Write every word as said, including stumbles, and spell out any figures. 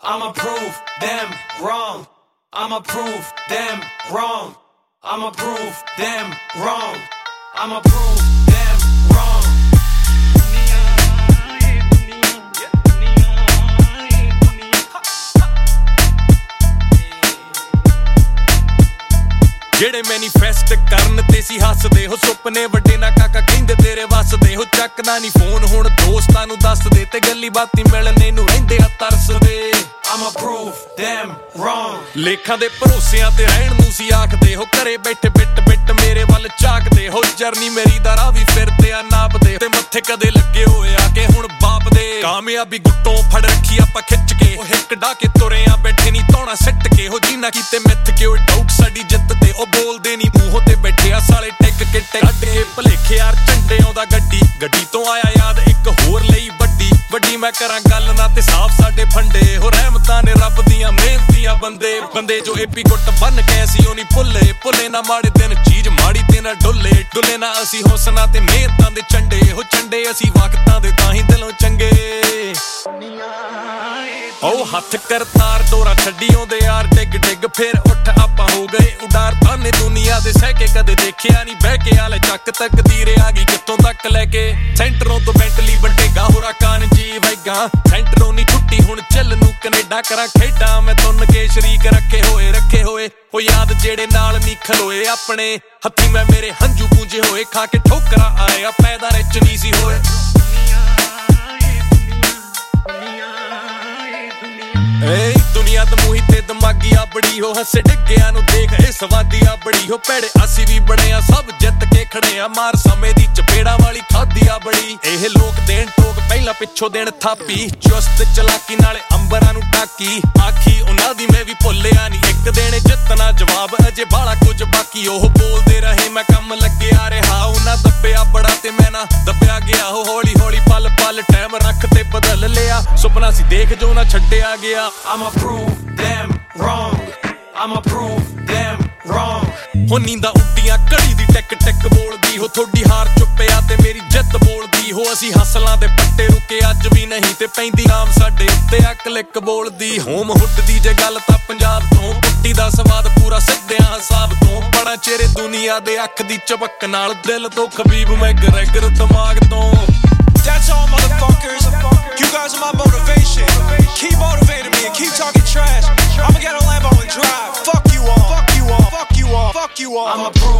I'ma prove them wrong. I'ma prove them wrong. I'ma prove them wrong. I'ma prove them wrong. ਜਿਹੜੇ manifest ਕਰਨ ਤੇ ਸੀ ਹੱਸਦੇ ਹੋ ਸੁਪਨੇ ਵੱਡੇ ਨਾ ਕਾਕਾ ਕਹਿੰਦੇ ਤੇਰੇ ਵੱਸਦੇ ਹੋ ਚੱਕਦਾ ਨਹੀਂ ਫੋਨ ਹੁਣ ਦੋਸਤਾਂ ਨੂੰ ਦੱਸਦੇ ਤੇ ਗੱਲੀ ਬਾਤੀ ਮਿਲਣੇ ਨੂੰ ਰਹਿੰਦੇ ਆ ਤਰਸਦੇ I'ma prove them wrong. ਲੇਖਾਂ ਦੇ ਭਰੋਸਿਆਂ ਤੇ ਰਹਿਣ ਨੂੰ ਸੀ ਆਖਦੇ ਹੋ ਘਰੇ ਬੈਠੇ ਬਿੱਟ ਬਿੱਟ ਮੇਰੇ ਵੱਲ ਝਾਕਦੇ ਹੋ ਜਰਨੀ ਮੇਰੀ ਦਾ ਰਾਹ ਵੀ ਫਿਰਦੇ ਆ ਨਾਪਦੇ ਤੇ ਮੱਥੇ ਕਦੇ ਲੱਗੇ ਹੋਏ ਆ ਕਿ ਹੁਣ ਬਾਪ ਦੇ ਕਾਮਯਾਬੀ ਗੁੱਟੋਂ ਫੜ ਰੱਖੀ ਆਪਾਂ ਖਿੱਚ ਕੇ ਉਹ ਹਿੱਕ ਡਾ ਕੇ ਤੁਰੇ ਆ ਬੈਠੇ ਨਹੀਂ ਧੌਣਾ ਸਿੱਟ ਕੇ ਹੋ ਜਿੰਨਾ ਕੀਤੇ ਮਿੱਥ ਕੇ ਉਹ ਡਾਊਟ ਸਾਡੀ ਜਿੱਤ ਤੇ ਉਹ ਬੋਲਦੇ ਨਹੀਂ ਮੂੰਹੋਂ ਤੇ ਬੈਠੇ ਆ ਸਾਲੇ ਟਿਕ ਕੇ ਕੱਢ ਕੇ ਭਲੇਖੇ ਯਾਰ ਝੰਡੇ ਆਉਂਦਾ ਗੱਡੀ ਗੱਡੀ ਤੋਂ ਆਇਆ ਯਾਦ ਇੱਕ ਹੋਰ ਲਈ ਵੱਡੀ ਵੱਡੀ ਮੈਂ ਕਰਾਂ ਗੱਲ ਨਾ ਤੇ ਸਾਫ ਸਾਡੇ ਫੰਡੇ ਹੋ ਰਹਿਮਤਾਂ ਨੇ ਰੱਬ ਦੀਆਂ ਮਿਹਨਤੀਆਂ ਬੰਦੇ ਬੰਦੇ ਜੋ ਏਪੀ ਗੁੱਟ ਬੰਨ ਕੇ ਸੀ ਉਹ ਨਹੀਂ ਭੁੱਲੇ ਭੁੱਲੇ ਨਾ ਮਾੜੇ ਦਿਨ ਚੀਜ਼ ਮਾੜੀ ਤੇ ਨਾ ਡੁੱਲੇ ਡੁੱਲੇ ਨਾ ਅਸੀਂ ਹੌਸਨਾ ਤੇ ਮਿਹਨਤਾਂ ਦੇ ਝੰਡੇ ਹੋ ਝੰਡੇ ਅਸੀਂ ਵਕਤਾਂ ਦੇ ਤਾਂ ਹੀ ਦਿਲੋਂ ਚੰਗੇ ਉਹ ਹੱਥ ਕਰਤਾਰ ਦੋਰਾ ਛੱਡੀ ਆਉਂਦੇ ਯਾਰ ਡਿੱਗ ਡਿੱਗ ਫਿਰ ਉੱਠ ਆਪਾਂ ਹੋ ਗਏ ਉਡਾਰ ਤਾਨੇ ਦੁਨੀਆ ਦੇ ਸਹਿ ਕੇ ਕਦੇ ਦੇਖਿਆ ਨਹੀਂ ਬਹਿ ਕੇ ਆਲੇ ਚੱਕ ਤਕਦੀਰ ਆ ਗਈ ਕਿੱਥੋਂ ਤੱਕ ਲੈ ਕੇ ਸੈਂਟਰੋਂ ਤੋਂ ਬੈਂਟਲੀ ਵੱਡੇਗਾ ਹੋਰਾ ਕਾਨ ਜੀ ਵੈਗਾ ਸੈਂਟਰੋਂ ਨਹੀਂ ਛੁੱਟੀ ਹੁਣ ਚੱਲ ਨੂੰ ਕੈਨੇਡਾ ਕਰਾਂ ਖੇਡਾਂ ਮੈਂ ਤੁੰਨ ਕੇ ਸ਼ਰੀਕ ਰੱਖੇ ਹੋਏ ਰੱਖੇ ਹੋਏ ਉਹ ਯਾਦ ਜਿਹੜੇ ਨਾਲ ਨਹੀਂ ਖਲੋਏ ਆਪਣੇ ਹੱਥੀ ਮੈਂ ਮੇਰੇ ਹੰਝੂ ਪੂੰਝੇ ਹੋਏ ਖਾ ਕੇ ਠੋਕਰਾਂ ਆਏ ਆ ਪੈਦਾ ਰਿਚ ਨਹੀਂ ਸੀ ਹੋਏ ਏ ਦੁਨੀਆ ਦਮੂਹੀ ਤੇ ਦਿਮਾਗੀ ਆ ਬੜੀ ਹੋ ਹੱਸੇ ਡਿੱਗਿਆਂ ਨੂੰ ਦੇਖ ਇਹ ਸਵਾਦੀ ਆ ਬੜੀ ਹੋ ਭੈੜੇ ਅਸੀਂ ਵੀ ਬਣੇ ਆ ਸਭ ਜਿੱਤ ਕੇ ਖੜੇ ਆ ਮਾਰ ਸਮੇਂ ਦੀ ਚਪੇੜਾ ਵਾਲੀ ਖਾਦੀ ਆ ਬੜੀ ਇਹ ਲੋਕ ਦੇਣ ਟੋਕ ਪਹਿਲਾਂ ਪਿੱਛੋਂ ਦੇਣ ਥਾਪੀ ਚੁਸਤ ਚਲਾਕੀ ਨਾਲੇ ਅੰਬਰਾਂ ਨੂੰ ਟਾਕੀ ਆਖੀ ਉਹਨਾਂ ਦੀ ਮੈਂ ਵੀ ਭੁੱਲਿਆ ਨਹੀਂ ਇੱਕ ਦੇਣੇ ਜਿੱਤਣਾ ਜਵਾਬ ਅਜੇ ਬਾਲਾ ਕੁਝ ਬਾਕੀ ਉਹ ਬੋਲਦੇ ਰਹੇ ਮੈਂ ਕੰਮ ਲੱਗਿਆ ਰਿਹਾ ਉਹਨਾਂ ਦੱਬਿਆ ਬੜਾ ਤੇ ਮੈਂ ਨਾ ਦੱਬਿਆ ਗਿਆ ਉਹ ਹੌਲੀ ਹੌਲੀ ਪਲ ਪਲ ਟਾਈਮ ਰੱਖ ਤੇ ਬਦਲ ਲਿਆ ਸੁਪਨਾ ਸੀ ਦੇਖ ਜੋ ਨਾ ਛੱਡਿਆ ਗਿਆ I'ma prove them wrong. I'ma prove them wrong. ਹੋ ਨੀਂਦਾਂ ਉੱਡੀਆਂ ਘੜੀ ਦੀ ਟਿਕ ਟਿਕ ਬੋਲਦੀ ਹੋ ਤੁਹਾਡੀ ਹਾਰ ਚੁੱਪਿਆ ਤੇ ਮੇਰੀ ਜਿੱਤ ਬੋਲਦੀ ਹੋ ਅਸੀਂ ਹਸਲਾਂ ਦੇ ਪੱਟੇ ਰੁਕੇ ਅੱਜ ਵੀ ਨਹੀਂ ਤੇ ਪੈਂਦੀ ਆਮ ਸਾਡੇ ਉੱਤੇ ਆ ਕਲਿੱਕ ਬੋਲਦੀ ਹੋਮ ਹੁੱਡ ਦੀ ਜੇ ਗੱਲ ਤਾਂ ਪੰਜਾਬ ਤੋਂ ਪੁੱਟੀ ਦਾ ਸਵਾਦ ਪੂਰਾ ਸਿੱਧਿਆਂ ਹਿਸਾਬ ਤੋਂ ਬੜਾ ਚਿਹਰੇ ਦੁਨੀਆ ਦੇ ਅੱਖ ਦੀ ਚਮਕ ਨਾਲ ਦਿਲ ਤੋਂ ਖਬੀਬ ਮੈਂ ਗਰੈਗਰ ਦਿਮਾਗ ਤੋਂ That's all, motherfuckers. You guys are my motivation. Keep motivating me and keep talking trash. I'ma get a Lambo and drive. Fuck you all. Fuck you all. Fuck you all. Fuck you all. I'ma prove